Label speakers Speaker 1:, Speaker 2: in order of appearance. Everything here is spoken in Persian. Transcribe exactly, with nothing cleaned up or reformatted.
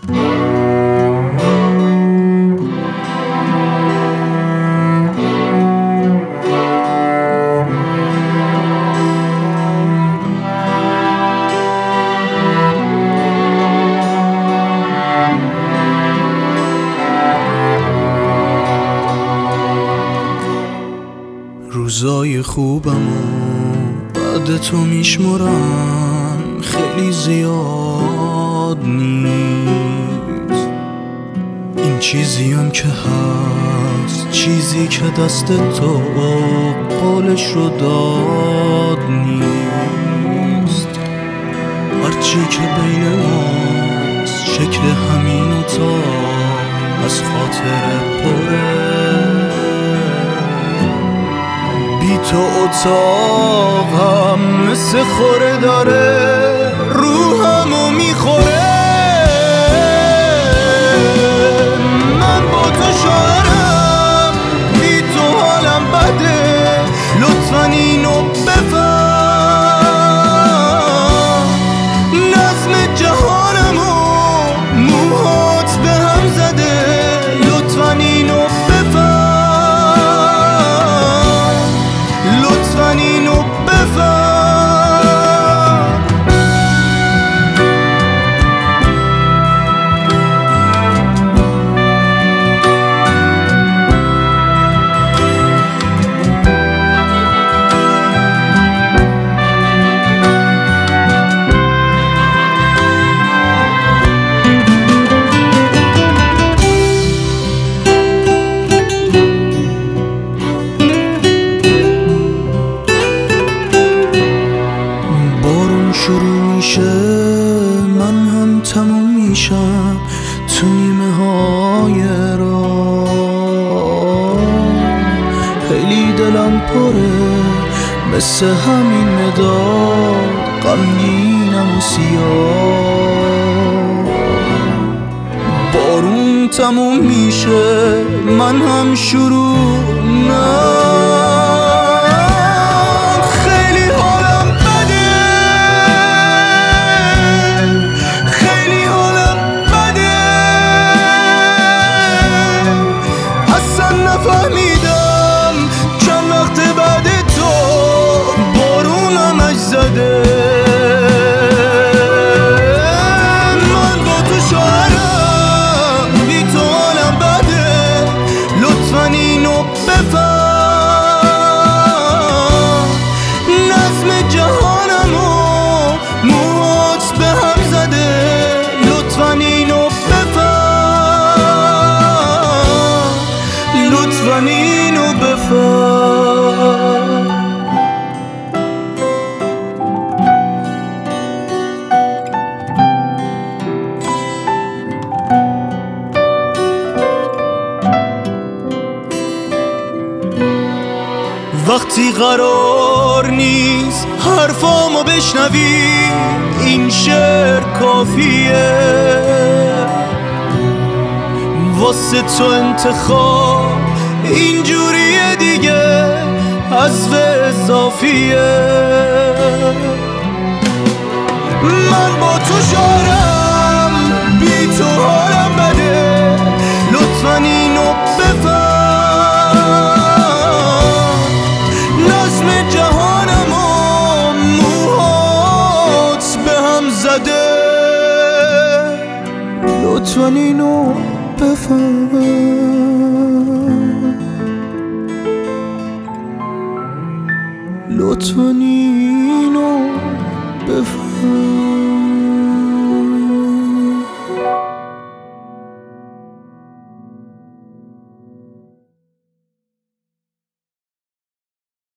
Speaker 1: روزای خوبم و بعد تو میشمرم، خیلی زیاد نیست. این چیزیم که هست، چیزی که دست تو قولش رو داد نیست. هرچی که بین ماست شکل همین اتاق از خاطر پره. بی تو اتاقم مثل خوره داره، روحمو میخوره. من با تو شاعرم، بی تو حالم بده، لطفاً اینو بفهم. نظم جهانمو موهات به هم زده، لطفاً اینو بفهم. اینو بفهم. شروع میشه من هم تموم میشم تو نیمه های راه. خیلی دلم پره مثل همین مداد، غمگینم و سیاه. بارون تموم میشه من هم شروع نه. فهمیدم چند وقت بعد تو بارونم زده. من با تو شاعرم، بی تو حالم بده، لطفاً اینو بفهم. نظم جهانمو موهات به هم زده، لطفاً اینو لطفاً اینو بفهم. وقتی قرار نیست حرفامو بشنوی، این شعر کافیه. واسه تو انتخاب اینجوریه دیگه، حذف اضافیه. من با تو شاعرم، بی تو حالم بده، لطفاً اینو بفهم. نظم جهانمو موهات به هم زده، لطفاً اینو بفهم. لطفاً اینو بفهم.